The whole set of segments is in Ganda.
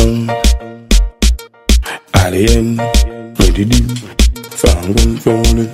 Alien, medidi, fangun fone.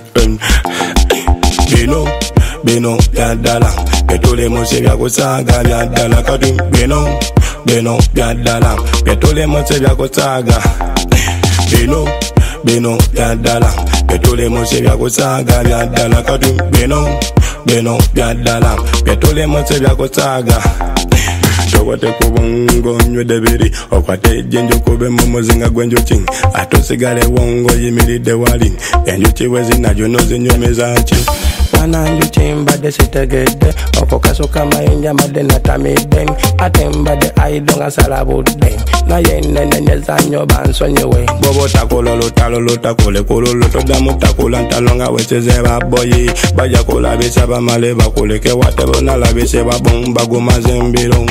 Beno, biadala. Petole mose bia kosaga, biadala kadum. Beno, biadala. Petole mose bia kosaga. Beno, biadala. Petole mose bia kosaga, biadala kadum. Beno, biadala. Petole mose bia kosaga. Towate kubongo nywe debiri okwate jenjo kube momozinga gwenjo ching atosigale wongo yimiride wali enjo chiwezi na jonozi nyomezachi Pananju chimba de sitegede okokaso kama inja made natamiden atemba de aidonga salabuden na yenne nyezanyo bansonyewe bobo takololo takole kololo todamu takola ntalonga wecheze baboyi baja kola bese bamale bakoleke watebo na labese babomba gomazembiro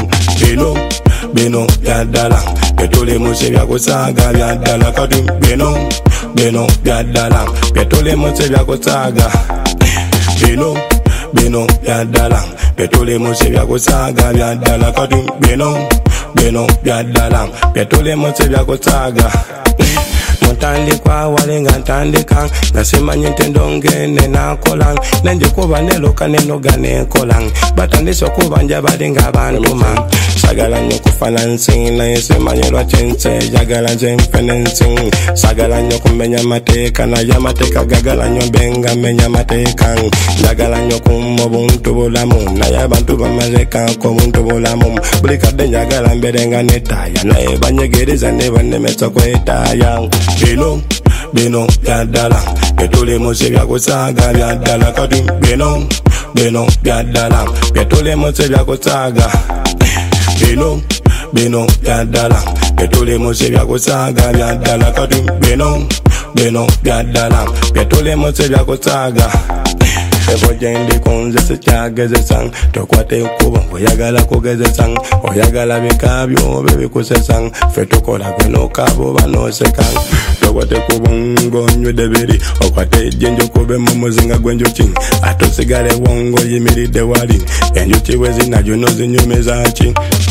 Beno, biadala. Petole mose bia kosaga, biadala kadum. Beno, biadala. Petole mose bia kosaga. Beno, biadala. Petole mose bia kosaga, biadala kadum. Beno, biadala. Petole mose bia kosaga. Montandi kwa walenga ntandika nasema nyentendo ngene na kolang nanje kuba nelo kaneno gane kolang batandiso kuba njabalinga abantu man sagala nyoko financing na yesema nyelwa chense jagala financing sagala nyoko menya mateka na yamateka gagala nyombenga menya mateka jagala nyoko mobuntu bolamu na yabantu bamazeka ko muntu bolamu bulika denjagala mberenga netaya na ebanyegereza nebanemetso kwetaya Beno, biadala. Petole mose bia kosaga, biadala kadum. Beno, biadala. Petole mose bia kosaga. Beno, biadala. Petole mose bia kosaga, biadala kadum. Beno, biadala. Petole mose bia kosaga. Evo jende konze se chageze sang tokwate kubo oyagala kogeze sang oyagala bikabyo bebe kusesang feto kola kweno kabo bano sekang tokwate kubongo nywe debiri okwate jenjo kube momozinga gwenjo ching atosigale wongo yimiride wali enjo chiwezi na jonozi nyumezachi